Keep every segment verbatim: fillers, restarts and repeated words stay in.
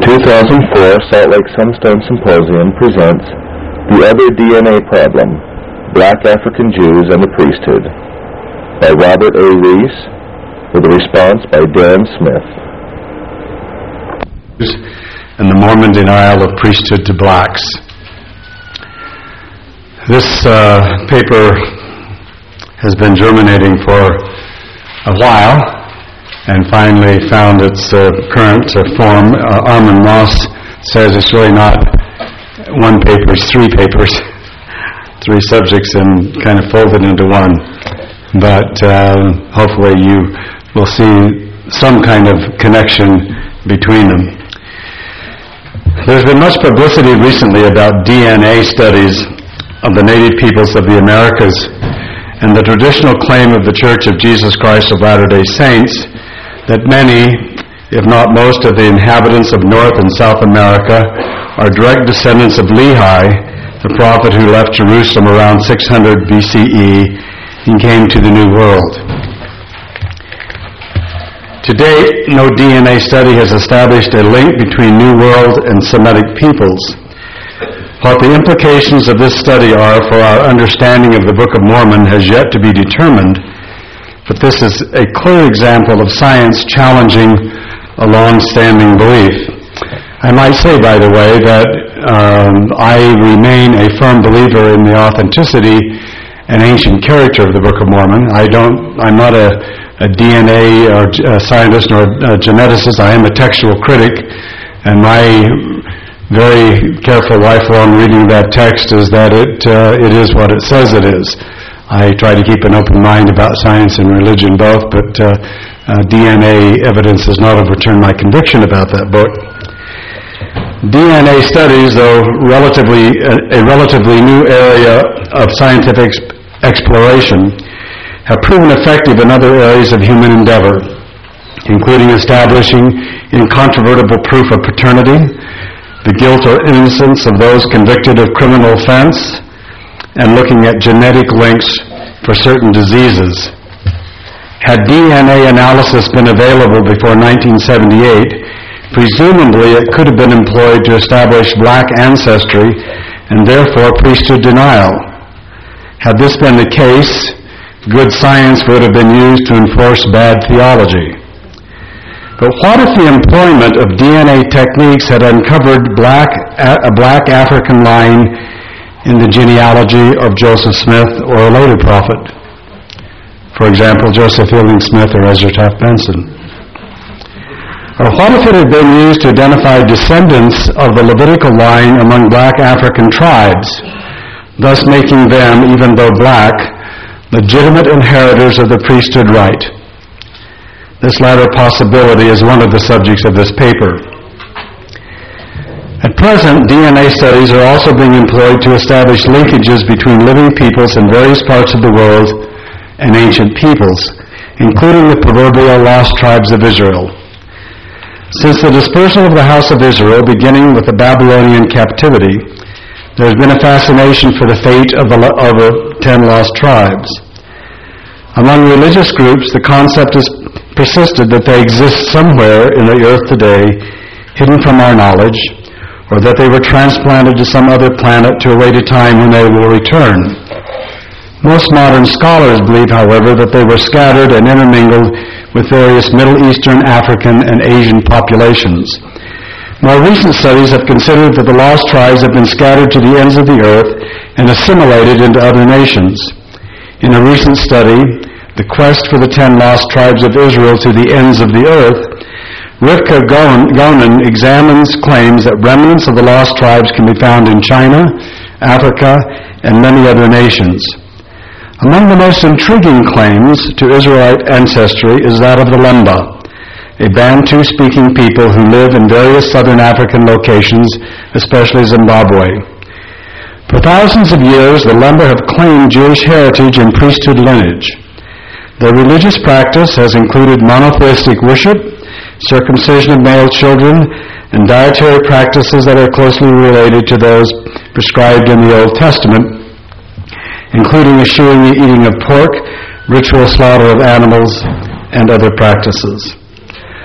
two thousand four Salt Lake Sunstone Symposium presents The Other D N A Problem, Black African Jews and the Priesthood, by Robert A. Rees, with a response by Darren Smith. And the Mormon denial of priesthood to blacks. This uh, paper has been germinating for a while and finally found its uh, current uh, form. Uh, Armin Moss says it's really not one paper, it's three papers, three subjects and kind of folded into one. But uh, hopefully you will see some kind of connection between them. There's been much publicity recently about D N A studies of the native peoples of the Americas, and the traditional claim of the Church of Jesus Christ of Latter-day Saints that many, if not most, of the inhabitants of North and South America are direct descendants of Lehi, the prophet who left Jerusalem around six hundred B C E and came to the New World. To date, no D N A study has established a link between New World and Semitic peoples. What the implications of this study are for our understanding of the Book of Mormon has yet to be determined, but this is a clear example of science challenging a long-standing belief. I might say, by the way, that um, I remain a firm believer in the authenticity and ancient character of the Book of Mormon. I don't, I'm not a, a D N A or a scientist nor a geneticist. I am a textual critic, and my very careful lifelong reading of that text is that it uh, it is what it says it is. I try to keep an open mind about science and religion both, but uh, uh, D N A evidence has not overturned my conviction about that book. D N A studies, though relatively a, a relatively new area of scientific exp- exploration, have proven effective in other areas of human endeavor, including establishing incontrovertible proof of paternity, the guilt or innocence of those convicted of criminal offense, and looking at genetic links for certain diseases. Had D N A analysis been available before nineteen seventy-eight, presumably it could have been employed to establish black ancestry and therefore priesthood denial. Had this been the case, good science would have been used to enforce bad theology. But what if the employment of D N A techniques had uncovered black, a black African line in the genealogy of Joseph Smith or a later prophet? For example, Joseph Fielding Smith or Ezra Taft Benson. Or what if it had been used to identify descendants of the Levitical line among black African tribes, thus making them, even though black, legitimate inheritors of the priesthood right? This latter possibility is one of the subjects of this paper. At present, D N A studies are also being employed to establish linkages between living peoples in various parts of the world and ancient peoples, including the proverbial lost tribes of Israel. Since the dispersal of the house of Israel, beginning with the Babylonian captivity, there has been a fascination for the fate of the, of the ten lost tribes. Among religious groups, the concept has persisted that they exist somewhere in the earth today, hidden from our knowledge, or that they were transplanted to some other planet to await a time when they will return. Most modern scholars believe, however, that they were scattered and intermingled with various Middle Eastern, African, and Asian populations. More recent studies have considered that the lost tribes have been scattered to the ends of the earth and assimilated into other nations. In a recent study, The Quest for the Ten Lost Tribes of Israel to the Ends of the Earth, Rivka Gonen examines claims that remnants of the lost tribes can be found in China, Africa, and many other nations. Among the most intriguing claims to Israelite ancestry is that of the Lemba, a Bantu-speaking people who live in various southern African locations, especially Zimbabwe. For thousands of years, the Lemba have claimed Jewish heritage and priesthood lineage. Their religious practice has included monotheistic worship, circumcision of male children, and dietary practices that are closely related to those prescribed in the Old Testament, including eschewing the eating of pork, ritual slaughter of animals, and other practices.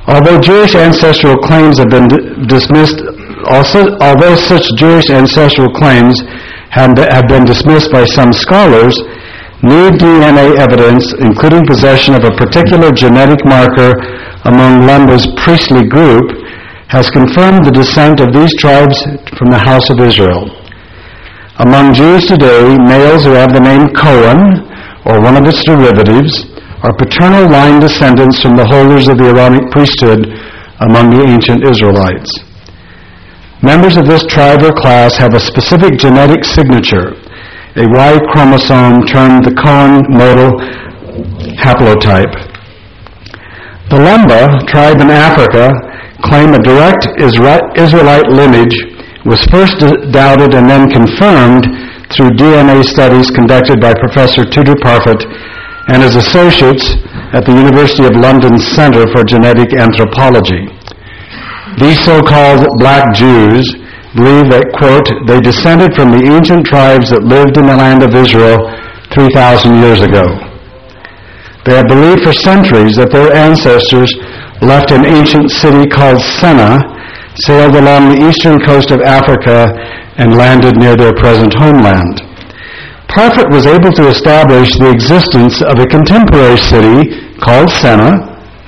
Although Jewish ancestral claims have been d- dismissed, also, although such Jewish ancestral claims have, have been dismissed by some scholars, new D N A evidence, including possession of a particular genetic marker among Lemba's priestly group, has confirmed the descent of these tribes from the house of Israel. Among Jews today, males who have the name Cohen, or one of its derivatives, are paternal line descendants from the holders of the Aaronic priesthood among the ancient Israelites. Members of this tribe or class have a specific genetic signature, a Y chromosome termed the Cohen modal haplotype. The Lemba tribe in Africa claim a direct Israelite lineage was first doubted and then confirmed through D N A studies conducted by Professor Tudor Parfitt and his associates at the University of London's Centre for Genetic Anthropology. These so-called black Jews believe that, quote, they descended from the ancient tribes that lived in the land of Israel three thousand years ago. They have believed for centuries that their ancestors left an ancient city called Senna, sailed along the eastern coast of Africa, and landed near their present homeland. Parfitt was able to establish the existence of a contemporary city called Senna,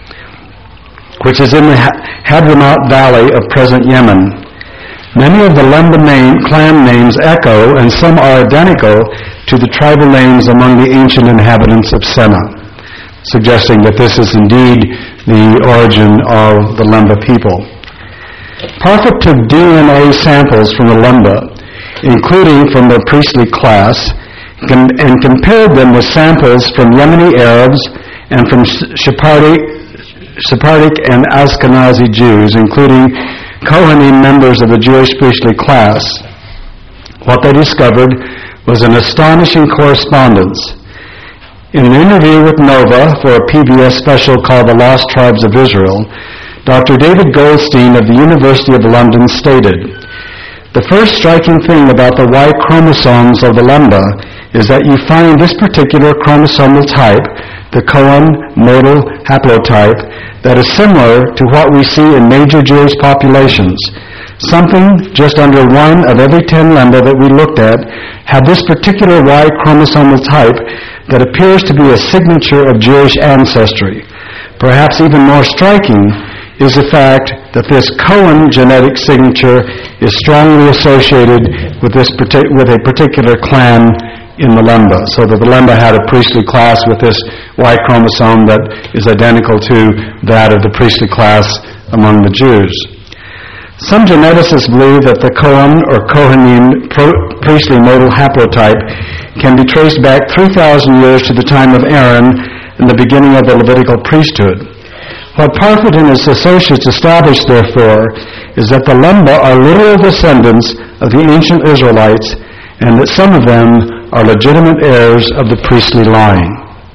which is in the Hadramaut Valley of present Yemen. Many of the Lemba name, clan names echo, and some are identical to the tribal names among the ancient inhabitants of Senna, suggesting that this is indeed the origin of the Lemba people. Parfitt took D N A samples from the Lemba, including from their priestly class, and compared them with samples from Yemeni Arabs and from Sephardic, Sephardic and Ashkenazi Jews, including Kohanim members of the Jewish priestly class. What they discovered was an astonishing correspondence. In an interview with Nova for a P B S special called The Lost Tribes of Israel, Doctor David Goldstein of the University of London stated, "The first striking thing about the Y chromosomes of the Lemba is that you find this particular chromosomal type, the Cohen modal haplotype, that is similar to what we see in major Jewish populations. Something just under one of every ten Lemba that we looked at had this particular Y chromosomal type that appears to be a signature of Jewish ancestry. Perhaps even more striking is the fact that this Cohen genetic signature is strongly associated with this partic- with a particular clan in the Lemba, so that the Lemba had a priestly class with this Y chromosome that is identical to that of the priestly class among the Jews. Some geneticists believe that the Cohen or Kohanim pro- priestly modal haplotype can be traced back three thousand years to the time of Aaron and the beginning of the Levitical priesthood. What Parfitt and his associates established, therefore, is that the Lemba are literal descendants of the ancient Israelites and that some of them are legitimate heirs of the priestly line.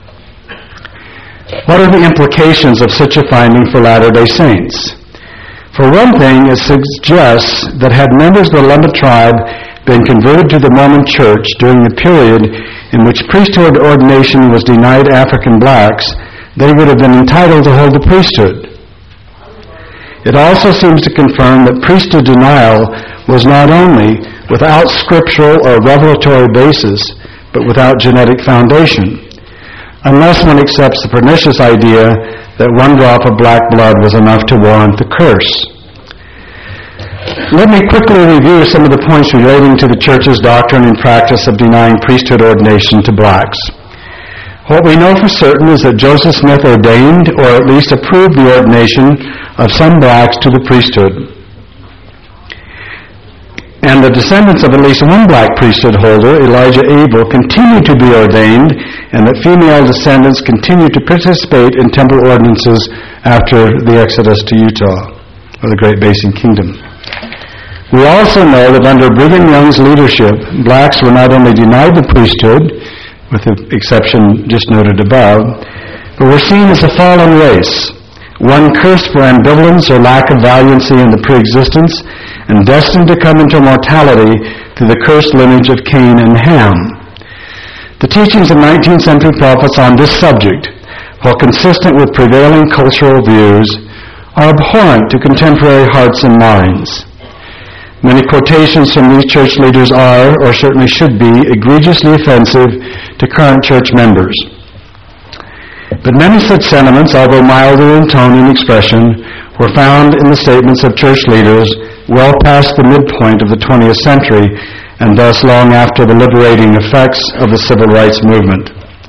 What are the implications of such a finding for Latter-day Saints? For one thing, it suggests that had members of the Lemba tribe been converted to the Mormon Church during the period in which priesthood ordination was denied African blacks, they would have been entitled to hold the priesthood. It also seems to confirm that priesthood denial was not only without scriptural or revelatory basis, but without genetic foundation, unless one accepts the pernicious idea that one drop of black blood was enough to warrant the curse. Let me quickly review some of the points relating to the Church's doctrine and practice of denying priesthood ordination to blacks. What we know for certain is that Joseph Smith ordained, or at least approved, the ordination of some blacks to the priesthood. And the descendants of at least one black priesthood holder, Elijah Abel, continue to be ordained, and that female descendants continue to participate in temple ordinances after the exodus to Utah, or the Great Basin Kingdom. We also know that under Brigham Young's leadership, blacks were not only denied the priesthood, with the exception just noted above, but were seen as a fallen race, one cursed for ambivalence or lack of valiancy in the pre-existence, and destined to come into mortality through the cursed lineage of Cain and Ham. The teachings of nineteenth century prophets on this subject, while consistent with prevailing cultural views, are abhorrent to contemporary hearts and minds. Many quotations from these church leaders are, or certainly should be, egregiously offensive to current church members. But many such sentiments, although milder in tone and expression, were found in the statements of church leaders well past the midpoint of the twentieth century, and thus long after the liberating effects of the civil rights movement.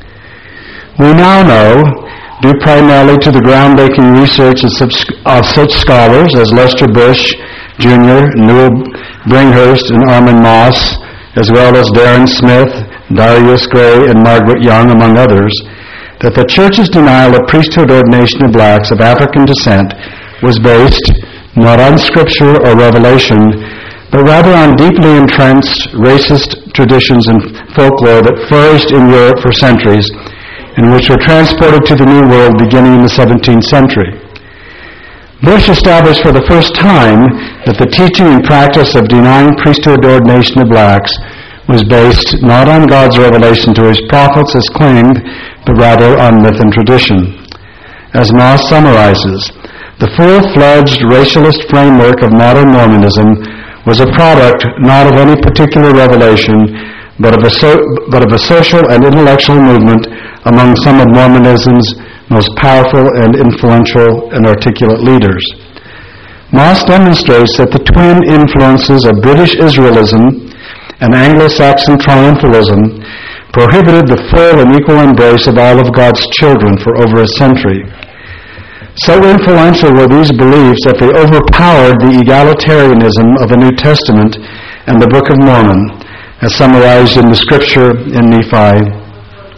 We now know, due primarily to the groundbreaking research of such scholars as Lester Bush, Junior, Newell Bringhurst, and Armin Moss, as well as Darren Smith, Darius Gray, and Margaret Young, among others, that the Church's denial of priesthood ordination of blacks of African descent was based not on Scripture or revelation, but rather on deeply entrenched racist traditions and folklore that flourished in Europe for centuries, and which were transported to the New World beginning in the seventeenth century. Bush established for the first time that the teaching and practice of denying priesthood ordination of blacks was based not on God's revelation to his prophets as claimed, but rather on myth and tradition. As Moss summarizes, the full-fledged racialist framework of modern Mormonism was a product not of any particular revelation, but of a, so, but of a social and intellectual movement among some of Mormonism's most powerful and influential and articulate leaders. Moss demonstrates that the twin influences of British Israelism and Anglo-Saxon triumphalism prohibited the full and equal embrace of all of God's children for over a century. So influential were these beliefs that they overpowered the egalitarianism of the New Testament and the Book of Mormon, as summarized in the Scripture in Nephi.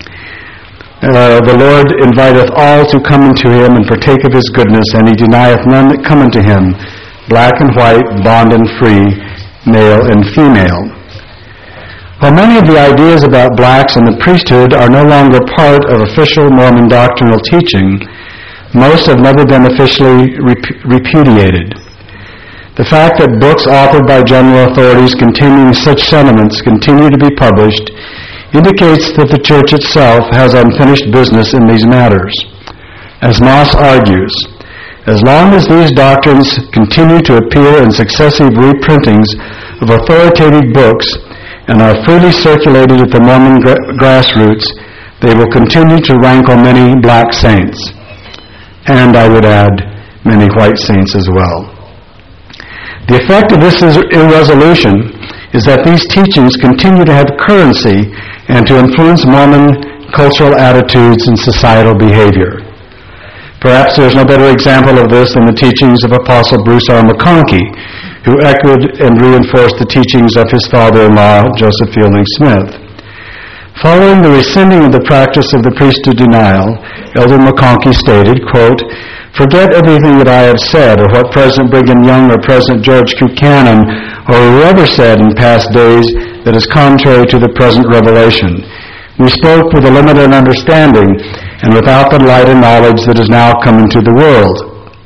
Uh, the Lord inviteth all to come unto him and partake of his goodness, and he denieth none that come unto him, black and white, bond and free, male and female. While many of the ideas about blacks and the priesthood are no longer part of official Mormon doctrinal teaching, most have never been officially rep- repudiated. The fact that books authored by general authorities containing such sentiments continue to be published indicates that the Church itself has unfinished business in these matters. As Moss argues, as long as these doctrines continue to appear in successive reprintings of authoritative books and are freely circulated at the Mormon gra- grassroots, they will continue to rankle many black saints, and I would add, many white saints as well. The effect of this irresolution is that these teachings continue to have currency and to influence Mormon cultural attitudes and societal behavior. Perhaps there is no better example of this than the teachings of Apostle Bruce R. McConkie, who echoed and reinforced the teachings of his father-in-law, Joseph Fielding Smith. Following the rescinding of the practice of the priesthood denial, Elder McConkie stated, quote, "Forget everything that I have said, or what President Brigham Young or President George Buchanan or whoever said in past days that is contrary to the present revelation. We spoke with a limited understanding and without the light and knowledge that is now come into the world."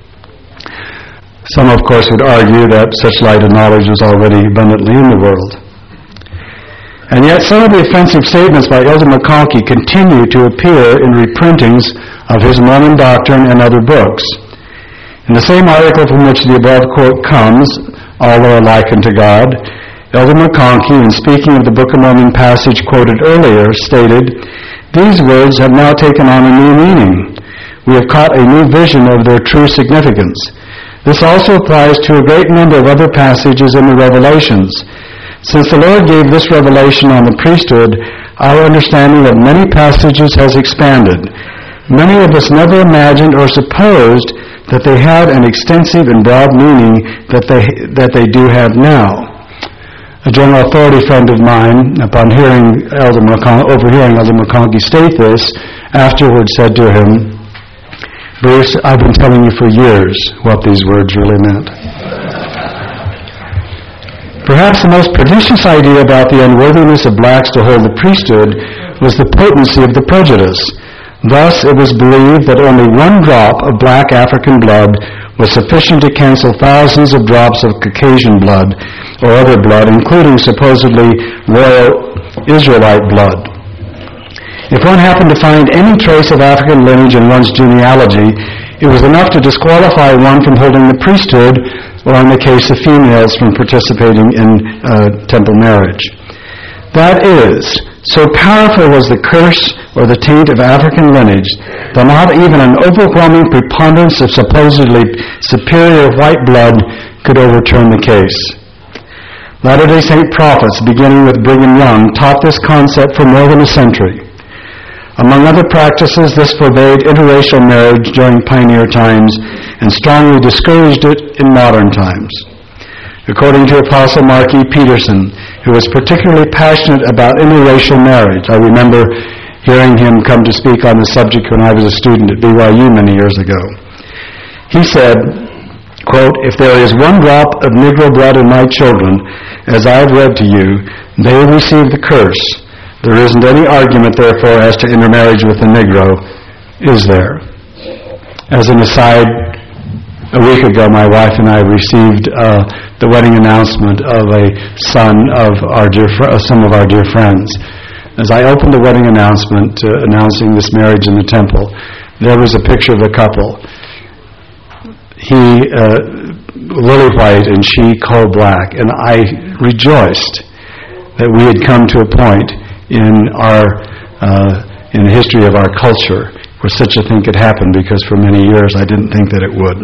Some, of course, would argue that such light and knowledge was already abundantly in the world. And yet some of the offensive statements by Elder McConkie continue to appear in reprintings of his Mormon doctrine and other books. In the same article from which the above quote comes, "All are alike unto God," Elder McConkie, in speaking of the Book of Mormon passage quoted earlier, stated, "These words have now taken on a new meaning. We have caught a new vision of their true significance. This also applies to a great number of other passages in the Revelations. Since the Lord gave this revelation on the priesthood, our understanding of many passages has expanded. Many of us never imagined or supposed that they had an extensive and broad meaning that they that they do have now." A general authority friend of mine, upon hearing Elder McCon- overhearing Elder McConkie state this, afterwards said to him, "Bruce, I've been telling you for years what these words really meant." Perhaps the most pernicious idea about the unworthiness of blacks to hold the priesthood was the potency of the prejudice. Thus, it was believed that only one drop of black African blood was sufficient to cancel thousands of drops of Caucasian blood or other blood, including supposedly royal Israelite blood. If one happened to find any trace of African lineage in one's genealogy, it was enough to disqualify one from holding the priesthood, or in the case of females, from participating in uh, temple marriage. That is, so powerful was the curse or the taint of African lineage that not even an overwhelming preponderance of supposedly superior white blood could overturn the case. Latter-day Saint prophets, beginning with Brigham Young, taught this concept for more than a century. Among other practices, this forbade interracial marriage during pioneer times and strongly discouraged it in modern times. According to Apostle Mark E. Peterson, who was particularly passionate about interracial marriage, I remember hearing him come to speak on the subject when I was a student at B Y U many years ago. He said, quote, "If there is one drop of Negro blood in my children, as I have read to you, they will receive the curse. There isn't any argument, therefore, as to intermarriage with a Negro, is there?" As an aside, a week ago, my wife and I received uh, the wedding announcement of a son of our dear, fr- uh, some of our dear friends. As I opened the wedding announcement, uh, announcing this marriage in the temple, there was a picture of a couple. He, uh, lily white, and she coal black, and I rejoiced that we had come to a point in our uh, in the history of our culture where such a thing could happen, because for many years I didn't think that it would.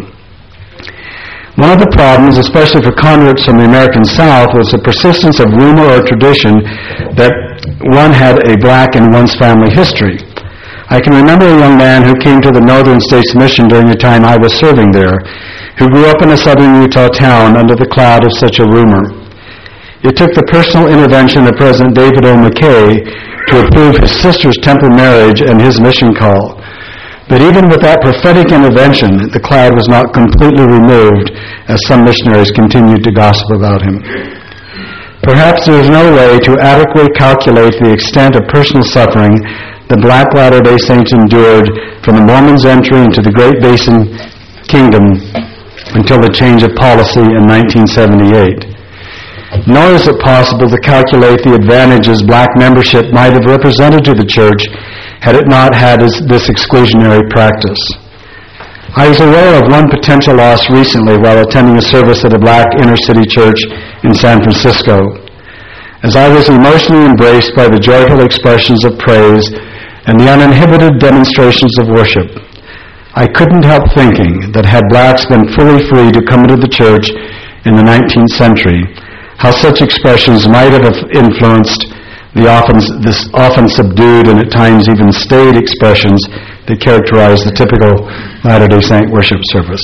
One of the problems, especially for converts from the American South, was the persistence of rumor or tradition that one had a black in one's family history. I can remember a young man who came to the Northern States Mission during the time I was serving there, who grew up in a southern Utah town under the cloud of such a rumor. It took the personal intervention of President David O. McKay to approve his sister's temple marriage and his mission call. But even with that prophetic intervention, the cloud was not completely removed, as some missionaries continued to gossip about him. Perhaps there is no way to adequately calculate the extent of personal suffering the Black Latter-day Saints endured from the Mormons' entry into the Great Basin Kingdom until the change of policy in nineteen seventy-eight. Nor is it possible to calculate the advantages black membership might have represented to the church had it not had this exclusionary practice. I was aware of one potential loss recently while attending a service at a black inner-city church in San Francisco. As I was emotionally embraced by the joyful expressions of praise and the uninhibited demonstrations of worship, I couldn't help thinking that had blacks been fully free to come into the church in the nineteenth century, how such expressions might have influenced the often, this often subdued and at times even staid expressions that characterize the typical Latter-day Saint worship service.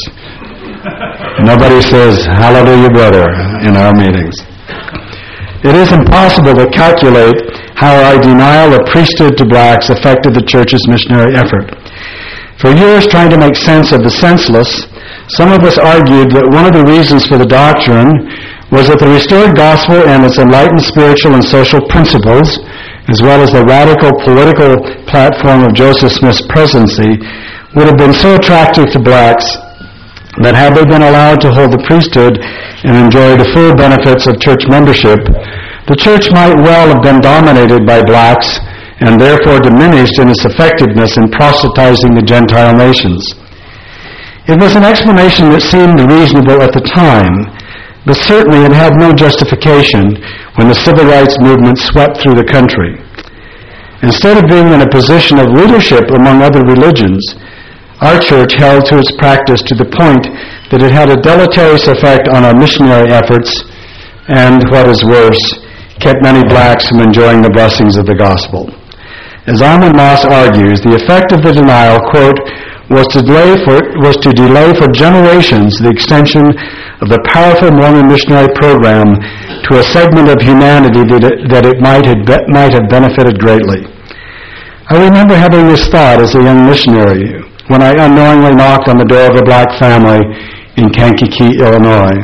Nobody says, "Hallelujah, brother," in our meetings. It is impossible to calculate how our denial of priesthood to blacks affected the church's missionary effort. For years, trying to make sense of the senseless, some of us argued that one of the reasons for the doctrine was that the restored gospel and its enlightened spiritual and social principles, as well as the radical political platform of Joseph Smith's presidency, would have been so attractive to blacks that had they been allowed to hold the priesthood and enjoy the full benefits of church membership, the church might well have been dominated by blacks and therefore diminished in its effectiveness in proselytizing the Gentile nations. It was an explanation that seemed reasonable at the time, but certainly it had no justification when the civil rights movement swept through the country. Instead of being in a position of leadership among other religions, our church held to its practice to the point that it had a deleterious effect on our missionary efforts and, what is worse, kept many blacks from enjoying the blessings of the gospel. As Armin Moss argues, the effect of the denial, quote, was to delay for, was to delay for generations the extension of the powerful Mormon missionary program to a segment of humanity that it, that it might, have be, might have benefited greatly. I remember having this thought as a young missionary when I unknowingly knocked on the door of a black family in Kankakee, Illinois.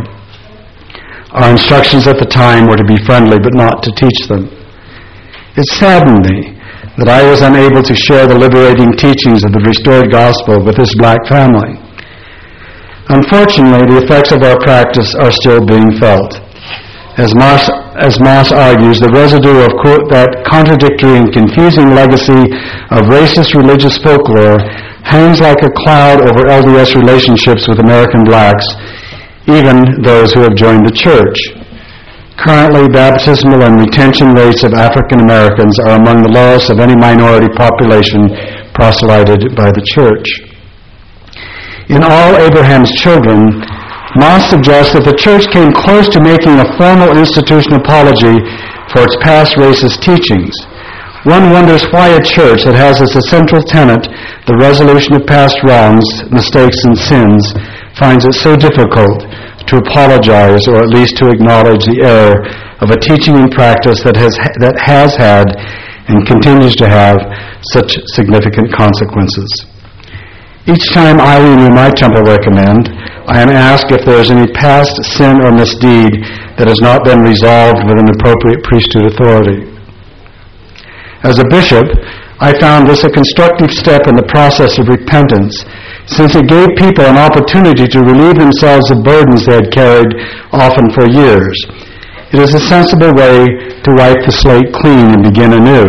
Our instructions at the time were to be friendly but not to teach them. It saddened me that I was unable to share the liberating teachings of the restored gospel with this black family. Unfortunately, the effects of our practice are still being felt. As Moss, as Moss argues, the residue of, quote, that contradictory and confusing legacy of racist religious folklore hangs like a cloud over L D S relationships with American blacks, even those who have joined the church. Currently, baptismal and retention rates of African Americans are among the lowest of any minority population proselyted by the church. In all Abraham's children, Moss suggests that the church came close to making a formal institutional apology for its past racist teachings. One wonders why a church that has as a central tenet the resolution of past wrongs, mistakes, and sins finds it so difficult to apologize or at least to acknowledge the error of a teaching and practice that has that has had and continues to have such significant consequences. Each time I renew my temple recommend, I am asked if there is any past sin or misdeed that has not been resolved with an appropriate priesthood authority. As a bishop, I found this a constructive step in the process of repentance, since it gave people an opportunity to relieve themselves of burdens they had carried often for years. It is a sensible way to wipe the slate clean and begin anew.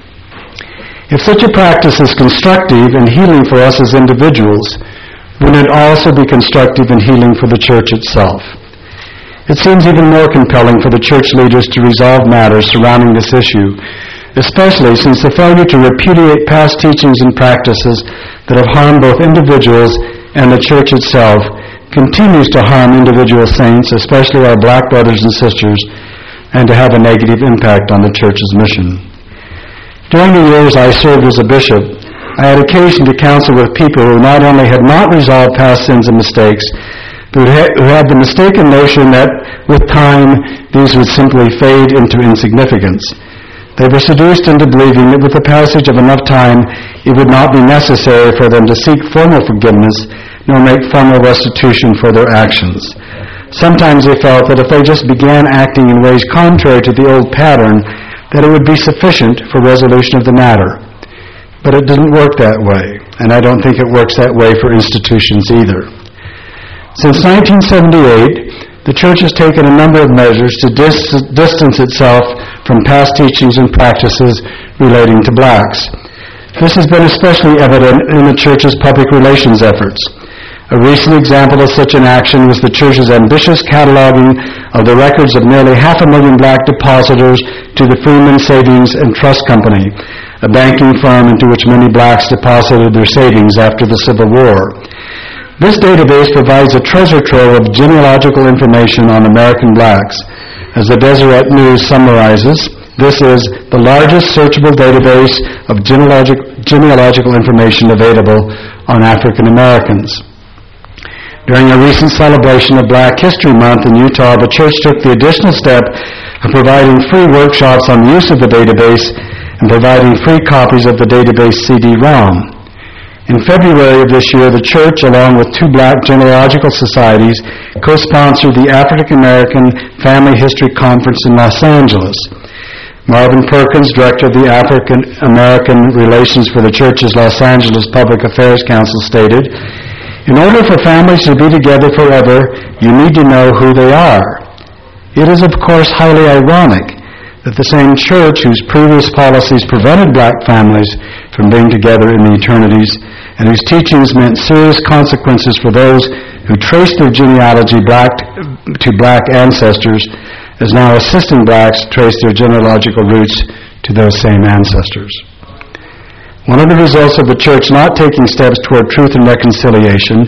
If such a practice is constructive and healing for us as individuals, wouldn't it also be constructive and healing for the church itself? It seems even more compelling for the church leaders to resolve matters surrounding this issue, especially since the failure to repudiate past teachings and practices that have harmed both individuals and the church itself continues to harm individual saints, especially our black brothers and sisters, and to have a negative impact on the church's mission. During the years I served as a bishop, I had occasion to counsel with people who not only had not resolved past sins and mistakes, but who had the mistaken notion that with time these would simply fade into insignificance. They were seduced into believing that with the passage of enough time it would not be necessary for them to seek formal forgiveness nor make formal restitution for their actions. Sometimes they felt that if they just began acting in ways contrary to the old pattern, that it would be sufficient for resolution of the matter. But it didn't work that way, and I don't think it works that way for institutions either. Since nineteen seventy-eight, the church has taken a number of measures to dis- distance itself from past teachings and practices relating to blacks. This has been especially evident in the church's public relations efforts. A recent example of such an action was the church's ambitious cataloging of the records of nearly half a million black depositors to the Freeman Savings and Trust Company, a banking firm into which many blacks deposited their savings after the Civil War. This database provides a treasure trove of genealogical information on American blacks. As the Deseret News summarizes, this is the largest searchable database of genealogic, genealogical information available on African Americans. During a recent celebration of Black History Month in Utah, the church took the additional step of providing free workshops on the use of the database and providing free copies of the database C D ROM. In February of this year, the church, along with two black genealogical societies, co-sponsored the African American Family History Conference in Los Angeles. Marvin Perkins, director of the African American Relations for the church's Los Angeles Public Affairs Council, stated, "In order for families to be together forever, you need to know who they are. It is, of course, highly ironic that the same church whose previous policies prevented black families from being together in the eternities and whose teachings meant serious consequences for those who traced their genealogy back to black ancestors is now assisting blacks trace their genealogical roots to those same ancestors." One of the results of the church not taking steps toward truth and reconciliation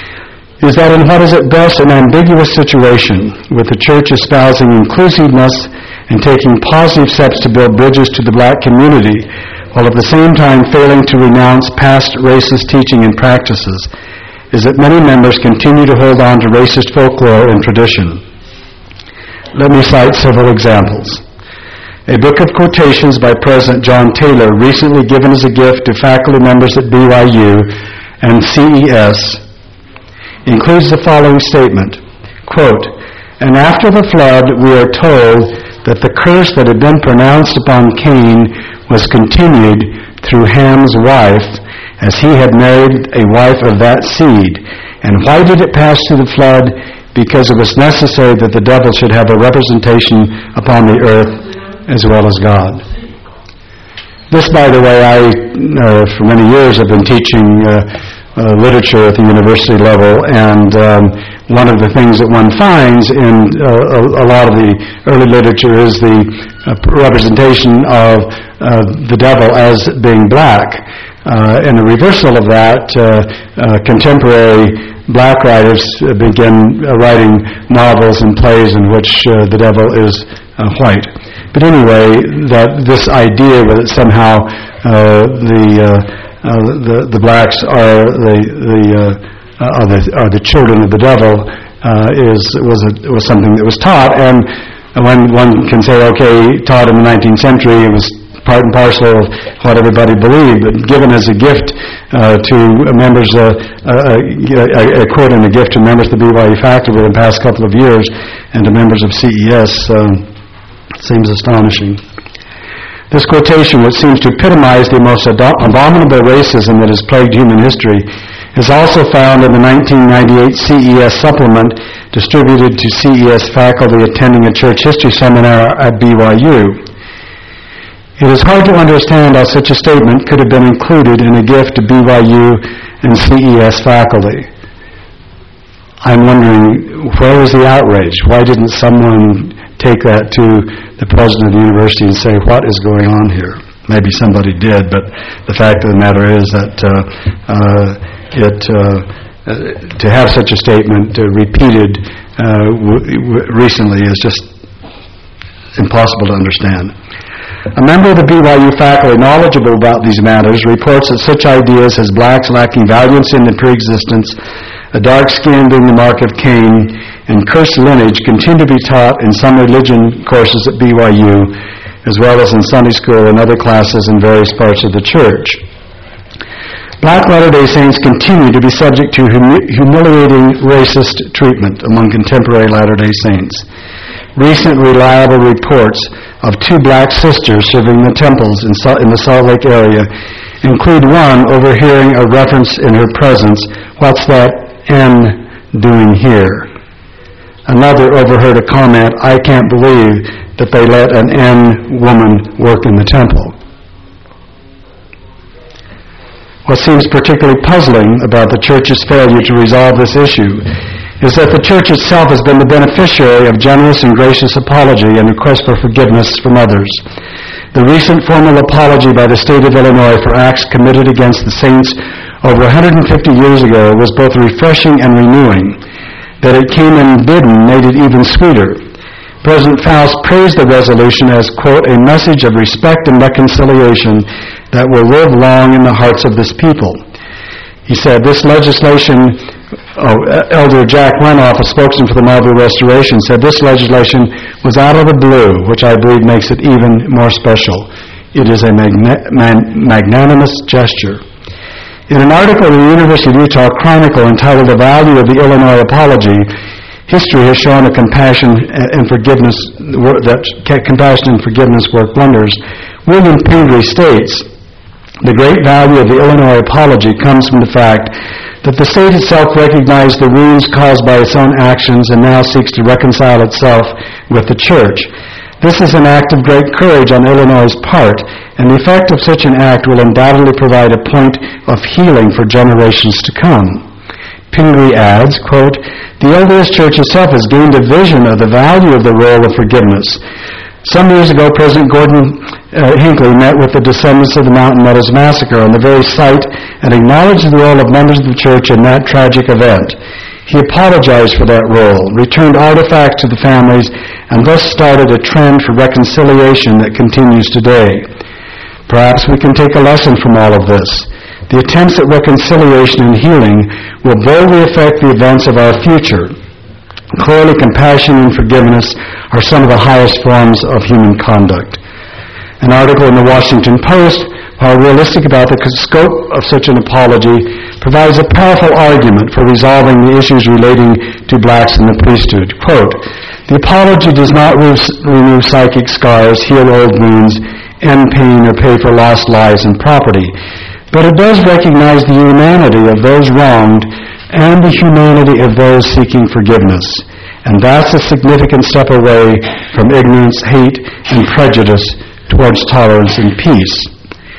is that in what is at best an ambiguous situation, with the church espousing inclusiveness and taking positive steps to build bridges to the black community, while at the same time failing to renounce past racist teaching and practices, is that many members continue to hold on to racist folklore and tradition. Let me cite several examples. A book of quotations by President John Taylor, recently given as a gift to faculty members at B Y U and C E S, includes the following statement, quote, "And after the flood we are told that the curse that had been pronounced upon Cain was continued through Ham's wife, as he had married a wife of that seed. And why did it pass through the flood? Because it was necessary that the devil should have a representation upon the earth as well as God." This, by the way, I, uh, for many years, have been teaching uh, uh, literature at the university level, and um, one of the things that one finds in uh, a, a lot of the early literature is the uh, representation of uh, the devil as being black. Uh, and the reversal of that, uh, uh, contemporary black writers begin uh, writing novels and plays in which uh, the devil is uh, white. But anyway, that this idea that somehow uh, the, uh, uh, the the blacks are the the uh, are the are the children of the devil uh, is was a, was something that was taught, and when one can say, okay, taught in the nineteenth century, it was part and parcel of what everybody believed, but given as a gift uh, to members, uh, uh, a, a quote and a gift to members of the B Y U faculty in the past couple of years, and to members of C E S. Um, Seems astonishing. This quotation, which seems to epitomize the most abominable racism that has plagued human history, is also found in the nineteen ninety-eight C E S supplement distributed to C E S faculty attending a church history seminar at B Y U. It is hard to understand how such a statement could have been included in a gift to B Y U and C E S faculty. I'm wondering, where was the outrage? Why didn't someone take that to the president of the university and say, what is going on here? Maybe somebody did, but the fact of the matter is that uh, uh, it uh, uh, to have such a statement uh, repeated uh, w- w- recently is just impossible to understand. A member of the B Y U faculty knowledgeable about these matters reports that such ideas as blacks lacking valiancy in the pre-existence, a dark skin being the mark of Cain, and cursed lineage continue to be taught in some religion courses at B Y U, as well as in Sunday school and other classes in various parts of the church. Black Latter-day Saints continue to be subject to humi- humiliating racist treatment among contemporary Latter-day Saints. Recent reliable reports of two black sisters serving the temples in, Sa- in the Salt Lake area include one overhearing a reference in her presence, "What's that N doing here?" Another overheard a comment, "I can't believe that they let an N woman work in the temple." What seems particularly puzzling about the church's failure to resolve this issue is that the church itself has been the beneficiary of generous and gracious apology and request for forgiveness from others. The recent formal apology by the state of Illinois for acts committed against the saints over one hundred fifty years ago was both refreshing and renewing. That it came in bidden made it even sweeter. President Faust praised the resolution as, quote, "a message of respect and reconciliation that will live long in the hearts of this people." He said this legislation, oh, Elder Jack Lenoff, a spokesman for the Marble Restoration, said this legislation was out of the blue, which I believe makes it even more special. It is a magna- man- magnanimous gesture. In an article in the University of Utah Chronicle entitled "The Value of the Illinois Apology," history has shown that compassion and forgiveness that compassion and forgiveness work wonders. William Pingree states, "The great value of the Illinois apology comes from the fact that the state itself recognized the wounds caused by its own actions and now seeks to reconcile itself with the church. This is an act of great courage on Illinois' part, and the effect of such an act will undoubtedly provide a point of healing for generations to come." Pingree adds, quote, "The L D S Church itself has gained a vision of the value of the role of forgiveness. Some years ago, President Gordon uh, Hinckley met with the descendants of the Mountain Meadows Massacre on the very site and acknowledged the role of members of the church in that tragic event. He apologized for that role, returned artifacts to the families, and thus started a trend for reconciliation that continues today. Perhaps we can take a lesson from all of this. The attempts at reconciliation and healing will boldly affect the events of our future. Clearly, compassion and forgiveness are some of the highest forms of human conduct." An article in the Washington Post, while realistic about the scope of such an apology, provides a powerful argument for resolving the issues relating to blacks in the priesthood. Quote, "The apology does not remove psychic scars, heal old wounds, end pain, or pay for lost lives and property, but it does recognize the humanity of those wronged and the humanity of those seeking forgiveness. And that's a significant step away from ignorance, hate, and prejudice towards tolerance and peace."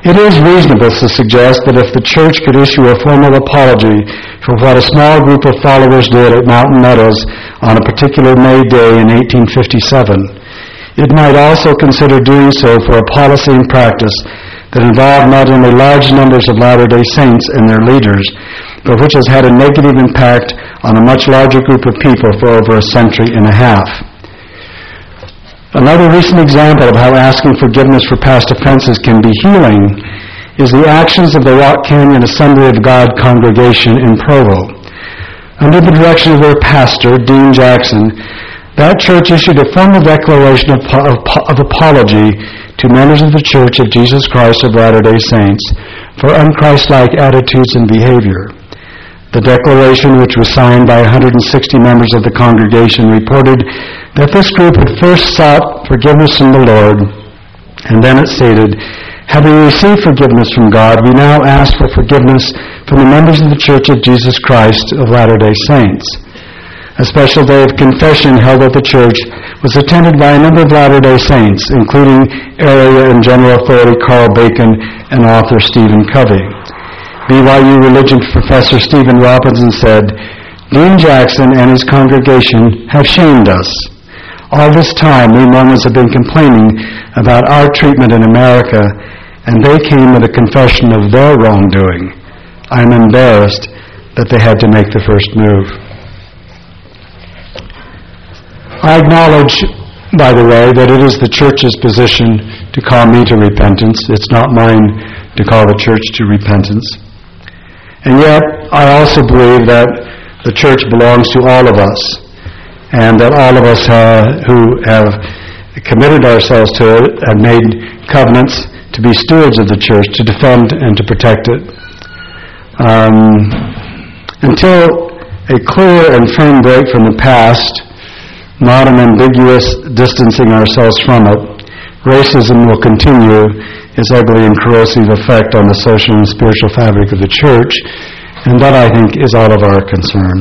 It is reasonable to suggest that if the church could issue a formal apology for what a small group of followers did at Mountain Meadows on a particular May day in eighteen fifty-seven, it might also consider doing so for a policy and practice that involved not only large numbers of Latter-day Saints and their leaders, but which has had a negative impact on a much larger group of people for over a century and a half. Another recent example of how asking forgiveness for past offenses can be healing is the actions of the Rock Canyon Assembly of God congregation in Provo. Under the direction of their pastor, Dean Jackson, that church issued a formal declaration of, of, of apology to members of the Church of Jesus Christ of Latter-day Saints for unchristlike attitudes and behavior. The declaration, which was signed by one hundred sixty members of the congregation, reported that this group had first sought forgiveness from the Lord, and then it stated, "Having received forgiveness from God, we now ask for forgiveness from the members of the Church of Jesus Christ of Latter-day Saints." A special day of confession held at the church was attended by a number of Latter-day Saints, including Area and General Authority Carl Bacon and author Stephen Covey. B Y U religion professor Stephen Robinson said, "Dean Jackson and his congregation have shamed us. All this time, we Mormons have been complaining about our treatment in America, and they came with a confession of their wrongdoing. I am embarrassed that they had to make the first move." I acknowledge, by the way, that it is the church's position to call me to repentance. It's not mine to call the church to repentance. And yet, I also believe that the church belongs to all of us, and that all of us uh, who have committed ourselves to it have made covenants to be stewards of the church, to defend and to protect it. Um, until a clear and firm break from the past, not an ambiguous distancing ourselves from it, racism will continue its ugly and corrosive effect on the social and spiritual fabric of the church, and that, I think, is all of our concern.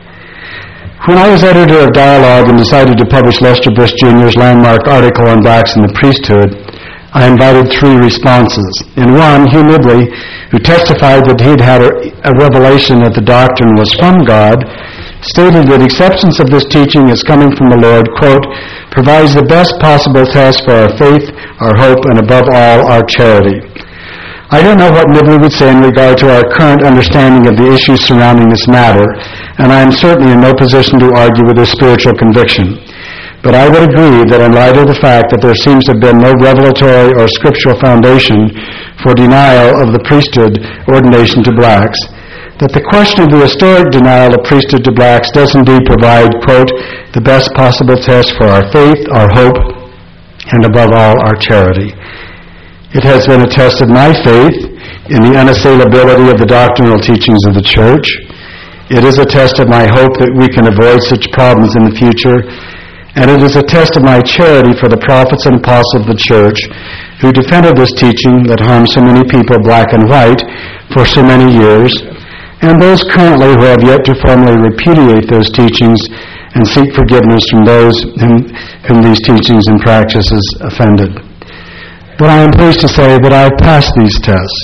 When I was editor of Dialogue and decided to publish Lester Bush Junior's landmark article on blacks in the priesthood, I invited three responses. In one, Hugh Nibley, who testified that he'd had a, a revelation that the doctrine was from God, stated that acceptance of this teaching as coming from the Lord, quote, provides the best possible test for our faith, our hope, and above all, our charity. I don't know what Nibley would say in regard to our current understanding of the issues surrounding this matter, and I am certainly in no position to argue with his spiritual conviction. But I would agree that in light of the fact that there seems to have been no revelatory or scriptural foundation for denial of the priesthood ordination to blacks, that the question of the historic denial of priesthood to blacks does indeed provide, quote, the best possible test for our faith, our hope, and above all, our charity. It has been a test of my faith in the unassailability of the doctrinal teachings of the church. It is a test of my hope that we can avoid such problems in the future. And it is a test of my charity for the prophets and apostles of the church who defended this teaching that harmed so many people, black and white, for so many years, and those currently who have yet to formally repudiate those teachings and seek forgiveness from those whom, whom these teachings and practices offended. But I am pleased to say that I have passed these tests.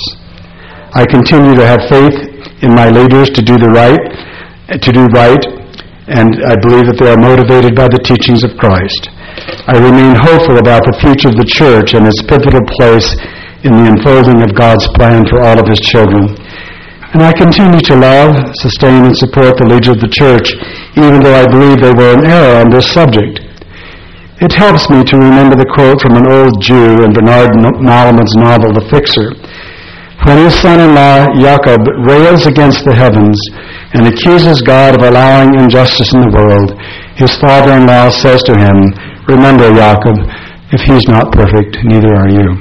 I continue to have faith in my leaders to do the right, to do right, and I believe that they are motivated by the teachings of Christ. I remain hopeful about the future of the church and its pivotal place in the unfolding of God's plan for all of His children. And I continue to love, sustain, and support the leaders of the church, even though I believe they were in error on this subject. It helps me to remember the quote from an old Jew in Bernard Malamud's novel, The Fixer. When his son-in-law, Jacob, rails against the heavens and accuses God of allowing injustice in the world, his father-in-law says to him, "Remember, Jacob, if he's not perfect, neither are you."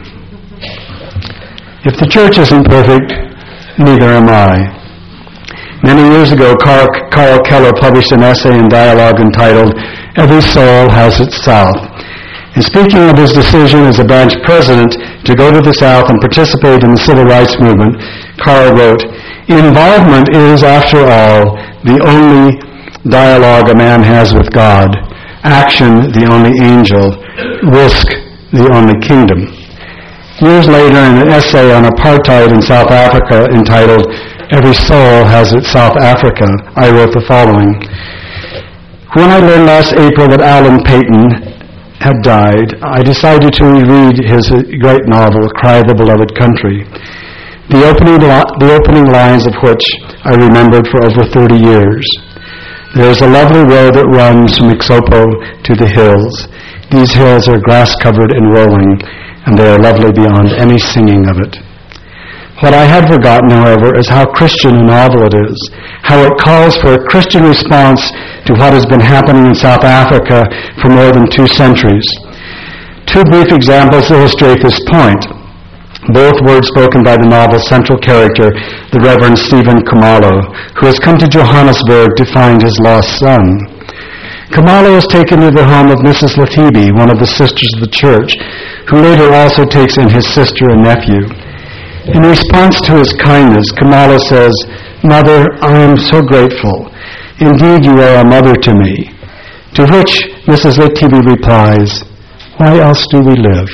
If the church isn't perfect, neither am I. Many years ago, Carl, Carl Keller published an essay in Dialogue entitled, "Every Soul Has Its South." In speaking of his decision as a branch president to go to the South and participate in the civil rights movement, Carl wrote, "Involvement is, after all, the only dialogue a man has with God, action the only angel, risk the only kingdom." Years later, in an essay on apartheid in South Africa entitled "Every Soul Has Its South Africa," I wrote the following. When I learned last April that Alan Paton had died, I decided to reread his great novel, Cry of the Beloved Country, the opening, li- the opening lines of which I remembered for over thirty years. There is a lovely road that runs from Ixopo to the hills. These hills are grass-covered and rolling, and they are lovely beyond any singing of it. What I had forgotten, however, is how Christian a novel it is, how it calls for a Christian response to what has been happening in South Africa for more than two centuries. Two brief examples illustrate this point. Both words spoken by the novel's central character, the Reverend Stephen Khumalo, who has come to Johannesburg to find his lost son. Khumalo is taken to the home of Missus Lathibi, one of the sisters of the church, who later also takes in his sister and nephew. In response to his kindness, Khumalo says, "Mother, I am so grateful. Indeed, you are a mother to me." To which Missus Lathibi replies, "Why else do we live?"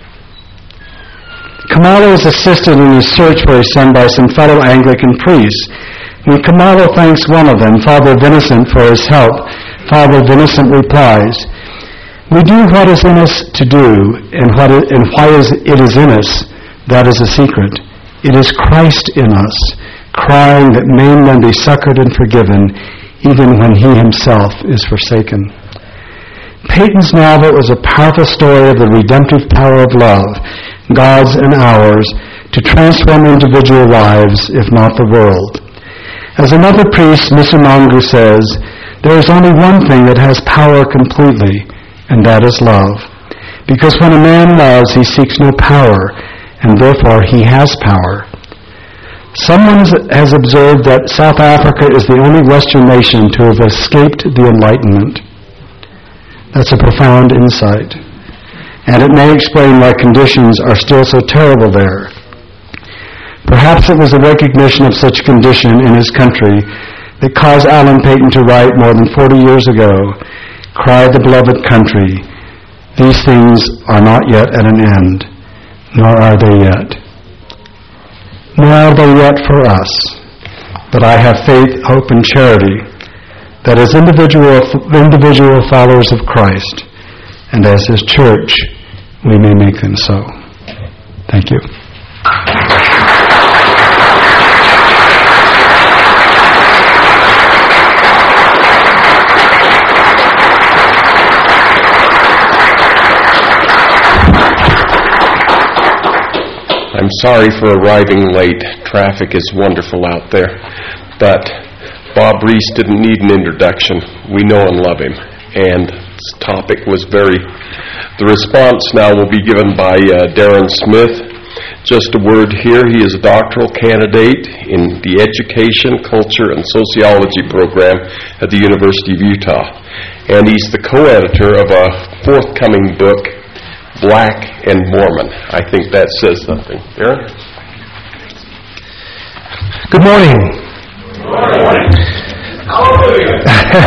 Khumalo is assisted in his search for his son by some fellow Anglican priests. When Khumalo thanks one of them, Father Vincent, for his help, Father Vincent replies, "We do what is in us to do, and, what is, and why is it is in us, that is a secret. It is Christ in us, crying that men may be succored and forgiven, even when he himself is forsaken." Paton's novel is a powerful story of the redemptive power of love, God's and ours, to transform individual lives, if not the world. As another priest, Mister Mangu, says, there is only one thing that has power completely, and that is love. Because when a man loves, he seeks no power, and therefore he has power. Someone has observed that South Africa is the only Western nation to have escaped the Enlightenment. That's a profound insight. And it may explain why conditions are still so terrible there. Perhaps it was a recognition of such condition in his country that caused Alan Paton to write more than forty years ago, "Cry the beloved country, these things are not yet at an end, nor are they yet. Nor are they yet for us, but I have faith, hope, and charity, that as individual, individual followers of Christ, and as his church, we may make them so." Thank you. I'm sorry for arriving late. Traffic is wonderful out there. But Bob Reese didn't need an introduction. We know and love him. And this topic was very... The response now will be given by uh, Darren Smith. Just a word here. He is a doctoral candidate in the Education, Culture, and Sociology program at the University of Utah. And he's the co-editor of a forthcoming book, Black and Mormon. I think that says something. Darren? Good morning. Good morning. Hallelujah.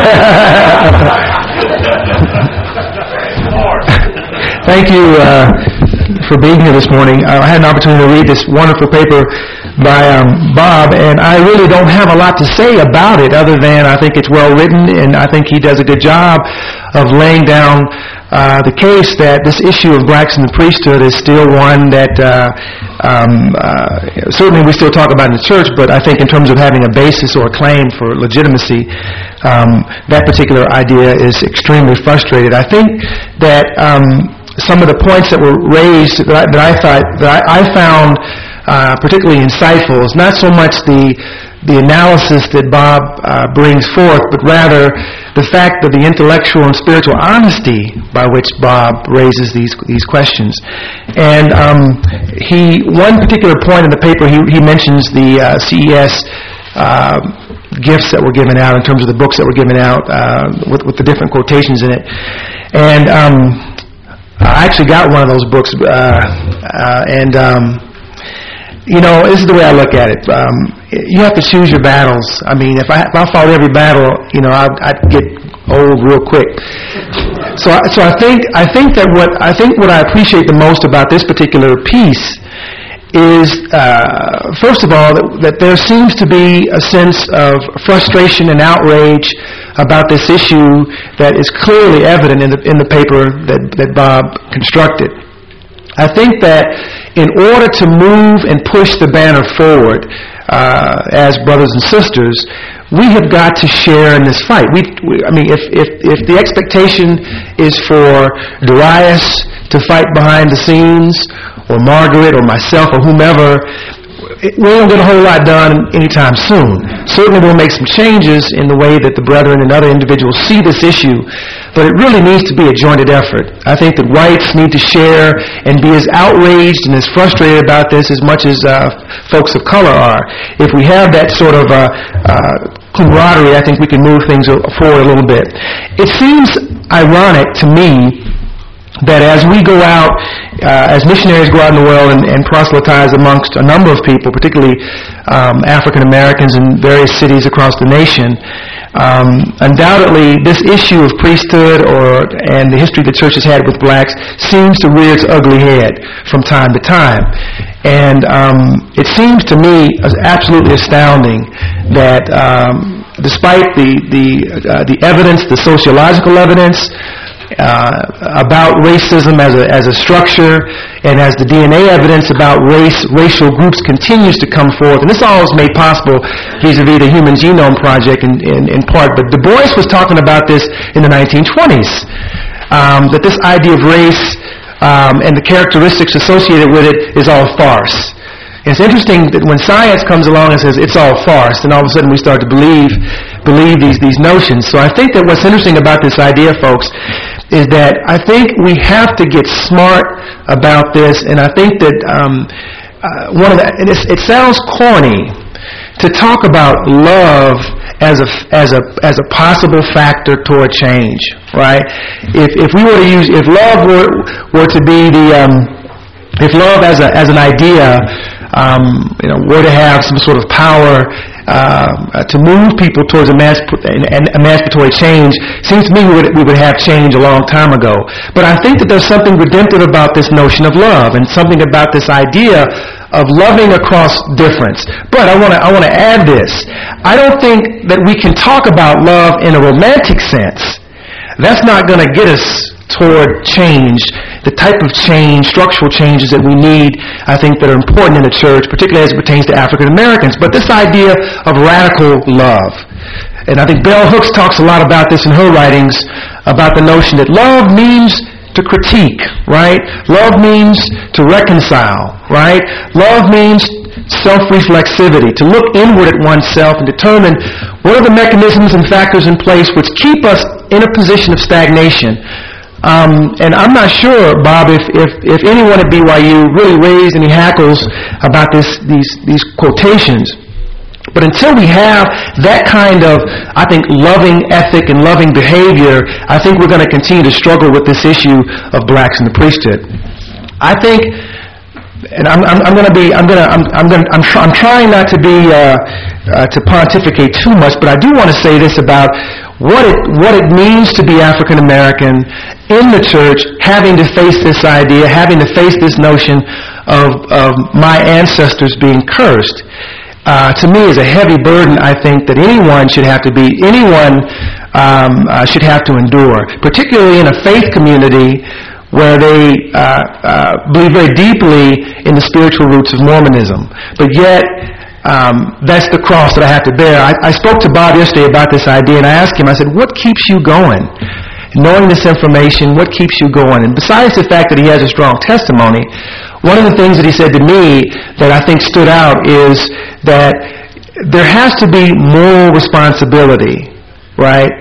Thank you uh, for being here this morning. I had an opportunity to read this wonderful paper by um, Bob, and I really don't have a lot to say about it other than I think it's well written, and I think he does a good job of laying down uh, the case that this issue of blacks in the priesthood is still one that uh, um, uh, certainly we still talk about in the church, but I think in terms of having a basis or a claim for legitimacy, um, that particular idea is extremely frustrated. I think that um, some of the points that were raised that I, that I thought that I, I found uh, particularly insightful is not so much the the analysis that Bob uh, brings forth, but rather the fact of the intellectual and spiritual honesty by which Bob raises these these questions. And um, he one particular point in the paper he he mentions the uh, C E S uh, gifts that were given out in terms of the books that were given out uh, with with the different quotations in it, and. Um, I actually got one of those books, uh, uh, and, um, you know, this is the way I look at it. Um, you have to choose your battles. I mean, if I, if I fought every battle, you know, I'd, I'd get old real quick. so, I, so I think I think that what I think what I appreciate the most about this particular piece is, uh, first of all, that, that there seems to be a sense of frustration and outrage about this issue that is clearly evident in the in the paper that, that Bob constructed. I think that in order to move and push the banner forward uh, as brothers and sisters, we have got to share in this fight. We, we, I mean, if, if, if the expectation is for Darius to fight behind the scenes, or Margaret, or myself, or whomever, it, we don't get a whole lot done anytime soon. Certainly we'll make some changes in the way that the brethren and other individuals see this issue, but it really needs to be a jointed effort. I think that whites need to share and be as outraged and as frustrated about this as much as uh, folks of color are. If we have that sort of uh, uh, camaraderie, I think we can move things forward a little bit. It seems ironic to me that as we go out, uh, as missionaries go out in the world and, and proselytize amongst a number of people, particularly um, African Americans in various cities across the nation, um, undoubtedly this issue of priesthood or and the history the church has had with blacks seems to rear its ugly head from time to time. And um, it seems to me absolutely astounding that um, despite the the uh, the evidence, the sociological evidence, Uh, about racism as a as a structure, and as the D N A evidence about race, racial groups continues to come forth, and this all is made possible vis-a-vis the Human Genome Project in, in, in part. But Du Bois was talking about this in the nineteen twenties, um, that this idea of race um, and the characteristics associated with it is all farce. It's interesting that when science comes along and says it's all farce, then all of a sudden we start to believe believe these these notions. So I think that what's interesting about this idea, folks, is that I think we have to get smart about this, and I think that um, uh, one of the, and it's, it sounds corny to talk about love as a as a as a possible factor toward change, right? If if we were to use if love were were to be the um, if love as a as an idea um, you know were to have some sort of power Uh, to move people towards emancip- an emancipatory change, seems to me we would, we would have change a long time ago. But I think that there's something redemptive about this notion of love, and something about this idea of loving across difference. But I want to I want to add this. I don't think that we can talk about love in a romantic sense. That's not going to get us toward change, the type of change, structural changes that we need, I think, that are important in the church, particularly as it pertains to African Americans. But this idea of radical love, and I think Bell Hooks talks a lot about this in her writings, about the notion that love means to critique, right? Love means to reconcile, right? Love means self-reflexivity, to look inward at oneself and determine what are the mechanisms and factors in place which keep us in a position of stagnation. Um, and I'm not sure, Bob, if, if, if anyone at B Y U really raised any hackles about this, these, these quotations. But until we have that kind of, I think, loving ethic and loving behavior, I think we're going to continue to struggle with this issue of blacks in the priesthood. I think, and I'm, I'm, I'm going to be, I'm going to, I'm, I'm going, I'm, tr- I'm trying not to be, uh, uh, to pontificate too much, but I do want to say this about what it what it means to be African American in the church, having to face this idea, having to face this notion of, of my ancestors being cursed. Uh, to me, is a heavy burden, I think, that anyone should have to be, anyone um, uh, should have to endure, particularly in a faith community where they uh, uh, believe very deeply in the spiritual roots of Mormonism. But yet, Um, that's the cross that I have to bear. I, I spoke to Bob yesterday about this idea, and I asked him, I said, what keeps you going? Knowing this information, what keeps you going? And besides the fact that he has a strong testimony, one of the things that he said to me that I think stood out is that there has to be moral responsibility, right,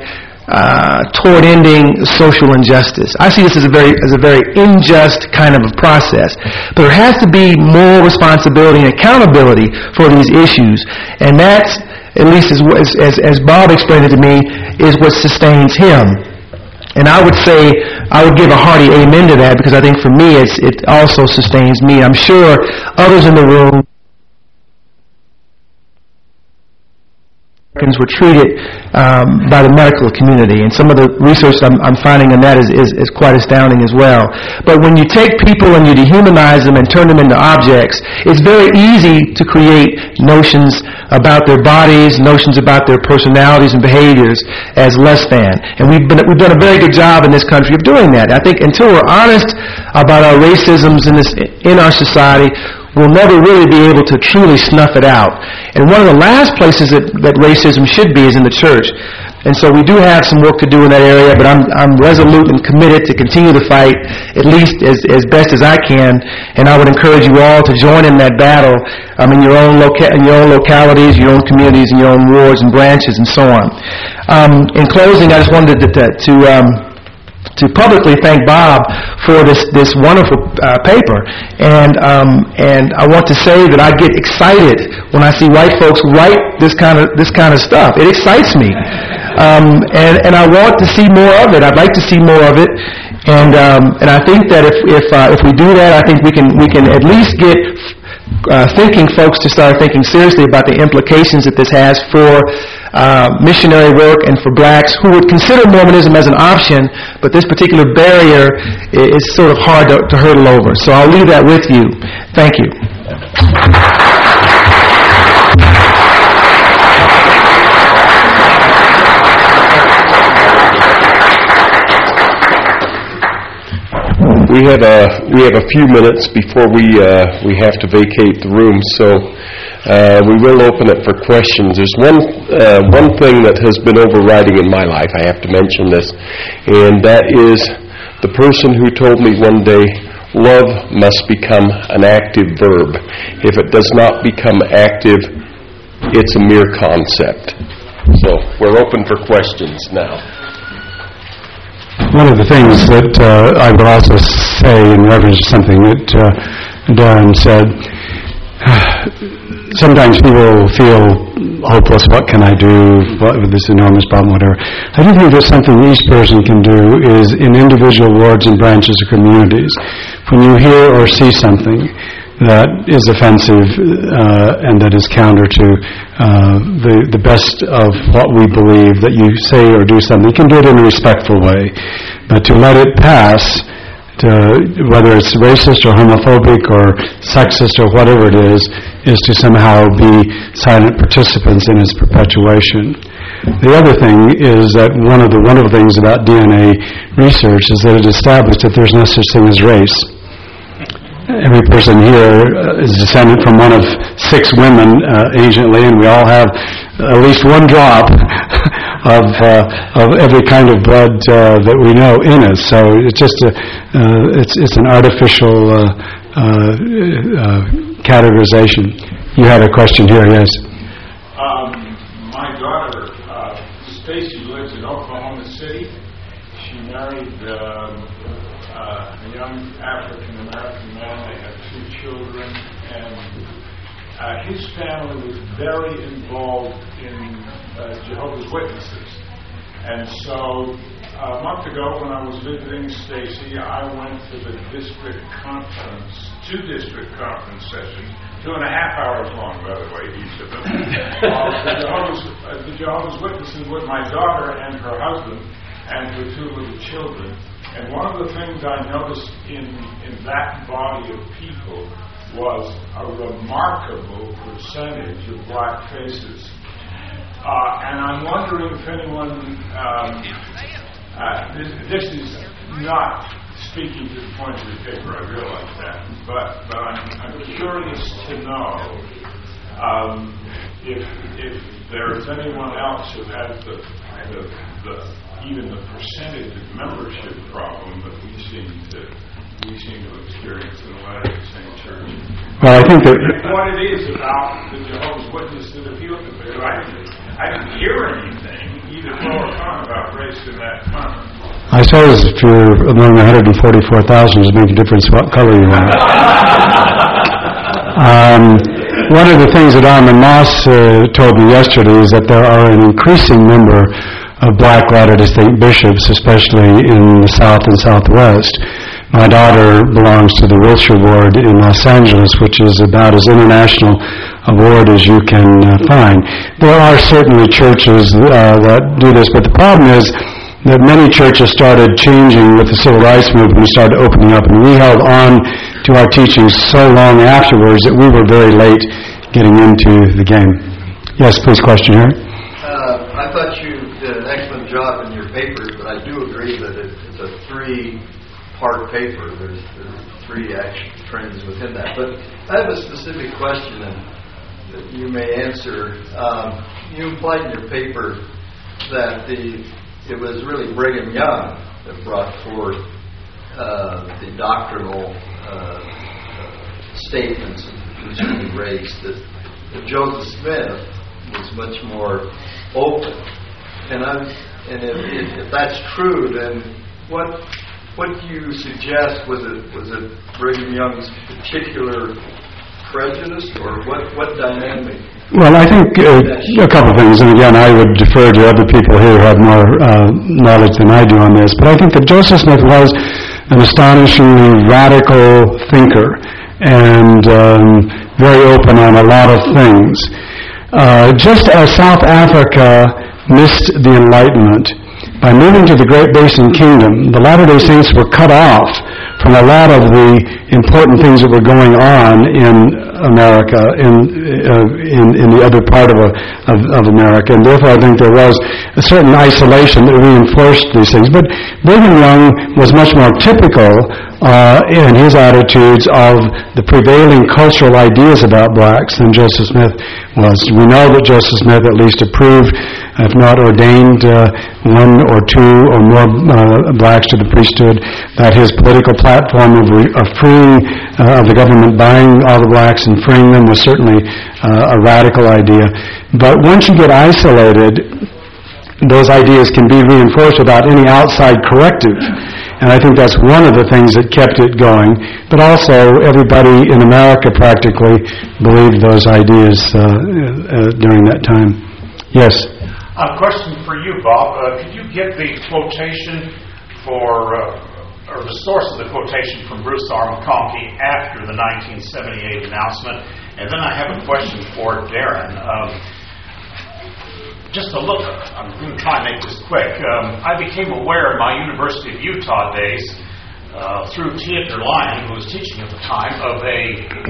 uh, toward ending social injustice. I see this as a very as a very unjust kind of a process. But there has to be moral responsibility and accountability for these issues. And that's, at least as, as, as Bob explained it to me, is what sustains him. And I would say, I would give a hearty amen to that, because I think for me it's, it also sustains me. I'm sure others in the room were treated um, by the medical community. And some of the research I'm, I'm finding on that is, is, is quite astounding as well. But when you take people and you dehumanize them and turn them into objects, it's very easy to create notions about their bodies, notions about their personalities and behaviors as less than. And we've, been, we've done a very good job in this country of doing that. I think until we're honest about our racisms in, this, in our society, we'll never really be able to truly snuff it out. And one of the last places that, that racism should be is in the church. And so we do have some work to do in that area, but I'm, I'm resolute and committed to continue the fight, at least as, as best as I can. And I would encourage you all to join in that battle um, in, your own loca- in your own localities, your own communities, in your own wards and branches, and so on. Um, in closing, I just wanted to, to, to um, to publicly thank Bob for this, this wonderful uh, paper. And um, and I want to say that I get excited when I see white folks write this kind of this kind of stuff. It excites me. Um, and, and I want to see more of it. I'd like to see more of it. And um, and I think that if if uh, if we do that, I think we can we can at least get uh, thinking folks to start thinking seriously about the implications that this has for Uh, missionary work and for blacks who would consider Mormonism as an option, but this particular barrier is, is sort of hard to, to hurdle over. So I'll leave that with you. Thank you. We have a we have a few minutes before we uh, we have to vacate the room, so. Uh, we will open it for questions. There's one uh, one thing that has been overriding in my life, I have to mention this, and that is the person who told me one day, love must become an active verb. If it does not become active, it's a mere concept. So we're open for questions now. One of the things that uh, I would also say in reference to something that uh, Darren said, sometimes people feel hopeless. What can I do? What, with this enormous problem, whatever. I do think there's something each person can do is in individual wards and branches or communities. When you hear or see something that is offensive uh, and that is counter to uh, the the best of what we believe, that you say or do something, you can do it in a respectful way. But to let it pass, to, whether it's racist or homophobic or sexist or whatever it is, is to somehow be silent participants in its perpetuation. The other thing is that one of the wonderful things about D N A research is that it established that there's no such thing as race. Every person here is descended from one of six women uh, anciently, and we all have at least one drop of uh, of every kind of blood uh, that we know in us. So it's just a uh, it's it's an artificial uh, uh, uh, categorization. You had a question here, yes? Um, my daughter, uh, Stacy, lives in Oklahoma City. She married uh, uh, a young African-American man. They had two children, and uh, his family was very involved in uh, Jehovah's Witnesses. And so a month ago when I was visiting Stacy, I went to the district conference, two district conference sessions, two and a half hours long, by the way, each of them, of the Jehovah's, uh, the Jehovah's Witnesses with my daughter and her husband and her two little children. And one of the things I noticed in, in that body of people was a remarkable percentage of black faces. Uh, and I'm wondering if anyone, um, uh, this, this is not speaking to the point of the paper, I realize that, but, but I'm, I'm curious to know um, if, if there's anyone else who has the, the, the even the percentage of membership problem that we seem to we seem to experience in the Latter-day Saint Church. Well, I think that what it is about the Jehovah's Witnesses that appeal to me. I didn't, I didn't hear anything, either pro or con, about race in that conference. I suppose if you're among one hundred forty-four thousand, does it make a difference what color you are. um, one of the things that Armin Moss uh, told me yesterday is that there are an increasing number of black Latter-day Saint bishops, especially in the South and Southwest, My daughter belongs to the Wilshire Ward in Los Angeles, which is about as international a ward as you can uh, find. There are certainly churches uh, that do this, but the problem is that many churches started changing with the civil rights movement and started opening up, and we held on to our teachings so long afterwards that we were very late getting into the game. Yes, please, question here. Uh, I thought you did an excellent job in your papers, but I do agree that it, it's a three-part paper. There's, there's three action trends within that. But I have a specific question and that you may answer. Um, you implied in your paper that the it was really Brigham Young that brought forth uh, the doctrinal uh, statements concerning race, that, that Joseph Smith was much more open. And I'm, and if, if, if that's true, then what what do you suggest? Was it was it Brigham Young's particular prejudice, or what what dynamic? Well, I think uh, a couple of things, and again, I would defer to other people here who have more uh, knowledge than I do on this, but I think that Joseph Smith was an astonishingly radical thinker and um, very open on a lot of things. Uh, just as South Africa missed the Enlightenment, by moving to the Great Basin Kingdom, the Latter-day Saints were cut off from a lot of the important things that were going on in America, in uh, in, in the other part of, a, of of America, and therefore I think there was a certain isolation that reinforced these things. But Brigham Young was much more typical uh, in his attitudes of the prevailing cultural ideas about blacks than Joseph Smith was. We know that Joseph Smith at least approved, if not ordained, uh, one or two or more uh, blacks to the priesthood, that his political platform of, re- of freeing, uh, of the government buying all the blacks and freeing them was certainly uh, a radical idea. But once you get isolated, those ideas can be reinforced without any outside corrective. And I think that's one of the things that kept it going. But also, everybody in America practically believed those ideas uh, uh, during that time. Yes? A question for you, Bob. Uh, could you give the quotation for, uh, or the source of the quotation from Bruce R. McConkie after the nineteen seventy-eight announcement? And then I have a question for Darren. Um, just to look, I'm going to try and make this quick. Um, I became aware in my University of Utah days, uh, through Theodor Lyon, who was teaching at the time, of a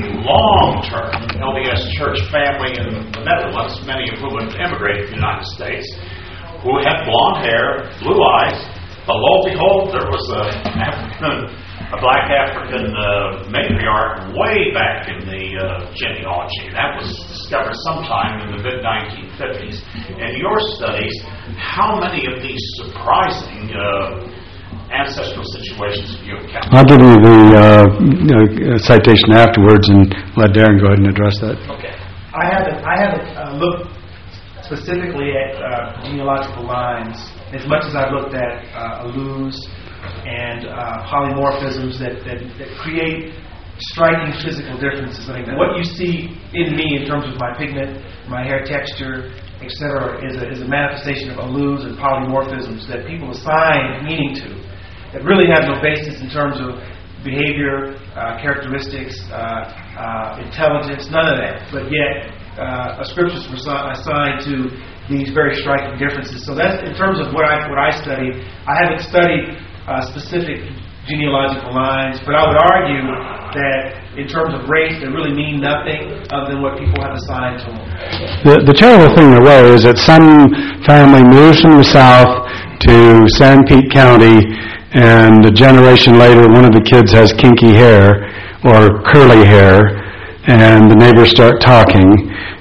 long-term L D S church family in the Netherlands, many of whom had immigrated to the United States, who had blonde hair, blue eyes, but lo and behold, there was a, African, a black African uh, matriarch way back in the uh, genealogy. That was discovered sometime in the mid nineteen fifties. In your studies, how many of these surprising uh, ancestral situations have you encountered? I'll give you the uh, uh, citation afterwards and let Darren go ahead and address that. Okay. I haven't, I haven't uh, looked specifically at uh, genealogical lines as much as I've looked at uh, alus and uh, polymorphisms that, that, that create striking physical differences. I think what you see in me in terms of my pigment, my hair texture, et cetera, is a, is a manifestation of alus and polymorphisms that people assign meaning to that really have no basis in terms of behavior, uh, characteristics, uh, uh, intelligence, none of that. But yet, uh, scriptures were assigned to these very striking differences. So that's in terms of what I what I studied. I haven't studied uh, specific genealogical lines, but I would argue that in terms of race, they really mean nothing other than what people have assigned to them. The, the terrible thing in a way is that some family moves from the south to San Pete County, and a generation later, one of the kids has kinky hair or curly hair, and the neighbors start talking,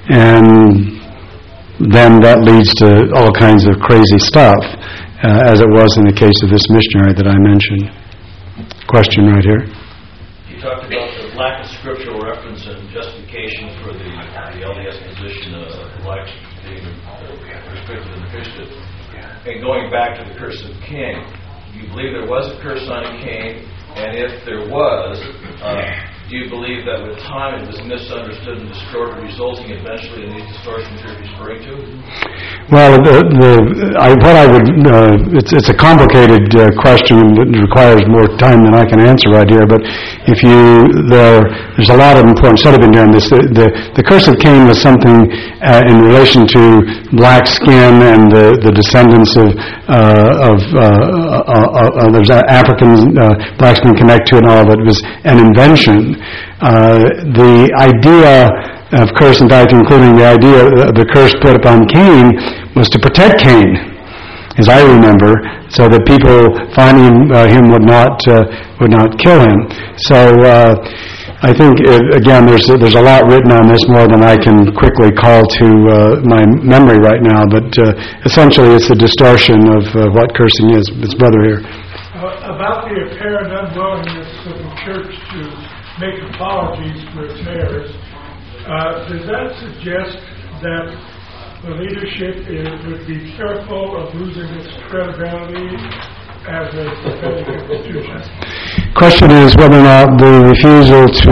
and then that leads to all kinds of crazy stuff, uh, as it was in the case of this missionary that I mentioned. Question right here. You talked about the lack of scriptural reference and justification for the, the L D S position of blacks being restricted in the priesthood. And going back to the curse of Cain, do you believe there was a curse on Cain? And if there was, uh, do you believe that with time it was misunderstood and distorted, resulting eventually in these distortions you're referring to? Well, the, the, I, what I would, uh, it's, it's a complicated uh, question that requires more time than I can answer right here, but if you, there, there's a lot of important study been done. This, the, the, the curse of Cain was something uh, in relation to black skin and the, the descendants of, uh, of, uh, uh, uh, there's African uh, black skin connect to it and all of it. It was an invention. Uh, the idea of curse, in fact, including the idea of the curse put upon Cain, was to protect Cain, as I remember, so that people finding uh, him would not uh, would not kill him. So uh, I think it, again, there's there's a lot written on this, more than I can quickly call to uh, my memory right now. But uh, essentially, it's a distortion of uh, what cursing is. It's brother here. Uh, about the apparent unwillingness of the church to make apologies for its errors. Uh, does that suggest that the leadership is, would be careful of losing its credibility as a prophetic institution? Question is whether or not the refusal to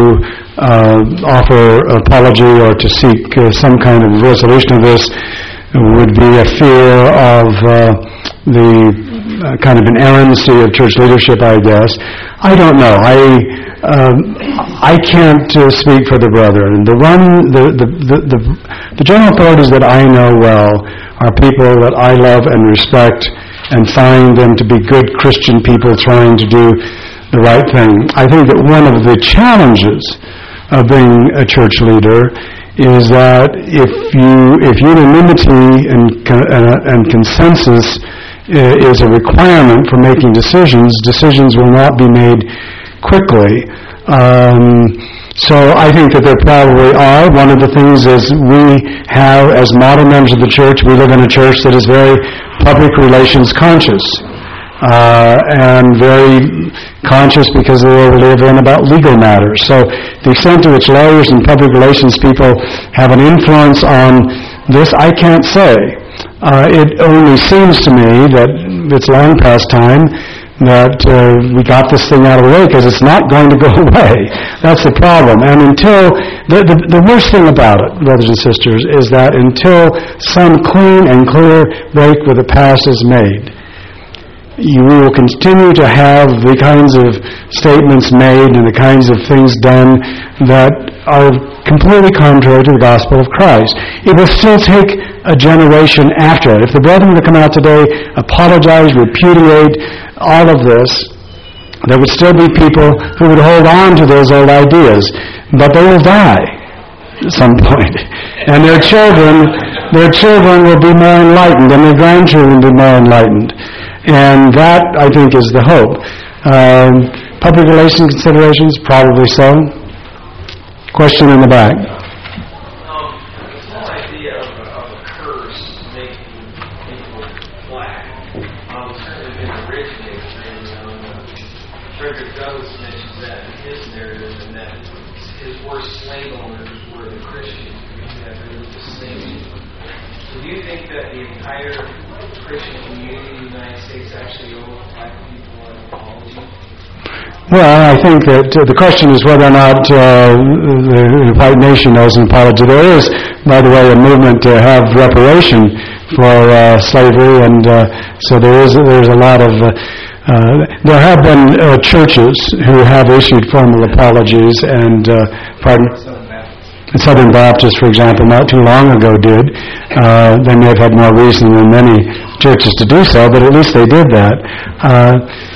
uh, offer apology or to seek uh, some kind of resolution of this would be a fear of uh, the uh, kind of inerrancy of church leadership, I guess. I don't know. I Um, I can't uh, speak for the brethren. The one, the, the the, the the general authorities that I know well are people that I love and respect, and find them to be good Christian people trying to do the right thing. I think that one of the challenges of being a church leader is that if you if unanimity and uh, and consensus is a requirement for making decisions, decisions will not be made quickly. Um, so I think that there probably are. One of the things is we have, as modern members of the church, we live in a church that is very public relations conscious. Uh, and very conscious because they live in about legal matters. So the extent to which lawyers and public relations people have an influence on this, I can't say. Uh, it only seems to me that it's long past time that uh, we got this thing out of the way, because it's not going to go away. That's the problem. And until, the, the, the worst thing about it, brothers and sisters, is that until some clean and clear break with the past is made, you will continue to have the kinds of statements made and the kinds of things done that are completely contrary to the gospel of Christ. It will still take a generation after it. If the brethren were to come out today, apologize, repudiate all of this, there would still be people who would hold on to those old ideas, but they will die at some point. And their children, their children will be more enlightened, and their grandchildren will be more enlightened. And that, I think, is the hope. Um, public relations considerations, probably so. Question in the back. Um, this whole idea of, of a curse making people black um, certainly didn't originate. And um, Frederick Douglass mentions that in his narrative, and that his worst slave owners were the Christians, because they had really distinction. So do you think that the entire Christian community in the United States actually owes black people an apology? Well, I think that uh, the question is whether or not uh, the white nation owes an apology. There is, by the way, a movement to have reparation for uh, slavery, and uh, so there is there's a lot of uh, uh, there have been uh, churches who have issued formal apologies, and uh, pardon. Southern Baptist, for example, not too long ago did. Uh, they may have had more reason than many churches to do so, but at least they did that. Uh,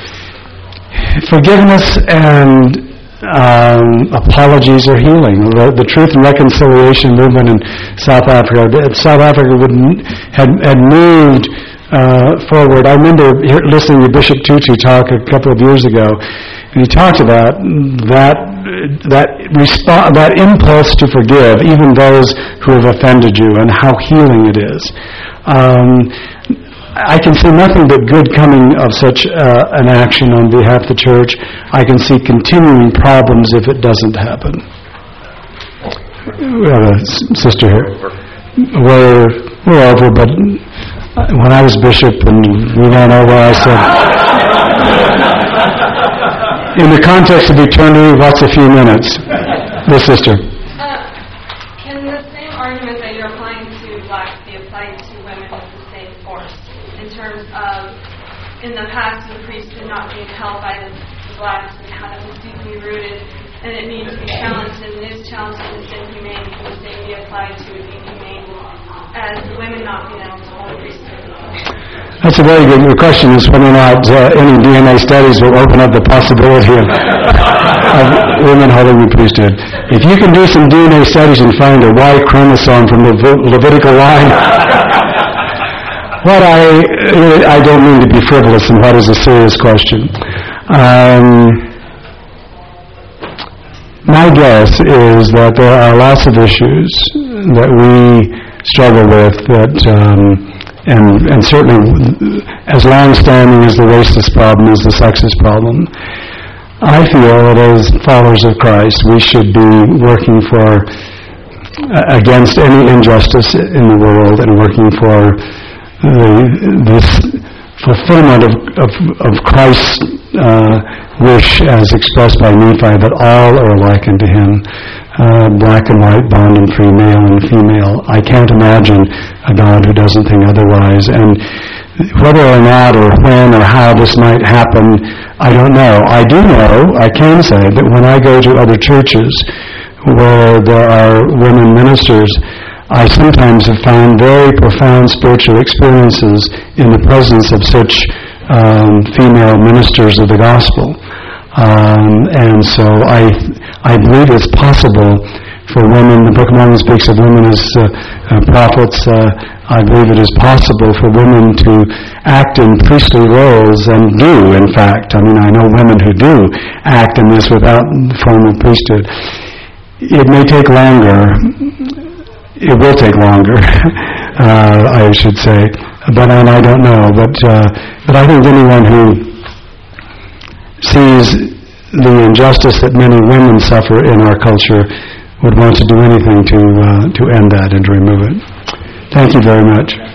forgiveness and um, apologies are healing. The, the Truth and Reconciliation movement in South Africa, South Africa would, had, had moved uh, forward. I remember hear, listening to Bishop Tutu talk a couple of years ago, and he talked about that that resp- that impulse to forgive even those who have offended you, and how healing it is. Um, I can see nothing but good coming of such uh, an action on behalf of the church. I can see continuing problems if it doesn't happen. We have a sister here. We're, we're over, but when I was bishop and we went over, I said... In the context of eternity, what's a few minutes? This sister. Uh, can the same argument that you're applying to blacks be applied to women with the same force? In terms of, in the past, the priesthood not being held by the blacks and how that was deeply rooted, and it needs to be challenged, and it is challenged and it's inhumane. Can the same be applied to being humane as the women not being able to hold the priesthood? That's a very good question. Is whether or not uh, any D N A studies will open up the possibility of, of women holding the priesthood. If you can do some D N A studies and find a Y chromosome from the Le- Levitical line, what I I don't mean to be frivolous, and what is a serious question. Um, my guess is that there are lots of issues that we struggle with that. Um, And, and certainly, as long-standing as the racist problem is the sexist problem, I feel that as followers of Christ, we should be working for, uh, against any injustice in the world, and working for uh, this fulfillment of, of, of Christ's uh, wish as expressed by Nephi, that all are alike unto him. Uh, black and white, bond and free, male and female. I can't imagine a God who doesn't think otherwise. And whether or not or when or how this might happen, I don't know. I do know, I can say, that when I go to other churches where there are women ministers, I sometimes have found very profound spiritual experiences in the presence of such um, female ministers of the gospel. Um, and so I I believe it's possible for women, the Book of Mormon speaks of women as uh, uh, prophets, uh, I believe it is possible for women to act in priestly roles, and do, in fact. I mean, I know women who do act in this without formal priesthood. It may take longer. It will take longer, uh, I should say. But and I don't know. But, uh, but I think anyone who sees the injustice that many women suffer in our culture would want to do anything to uh, to end that and to remove it. Thank you very much.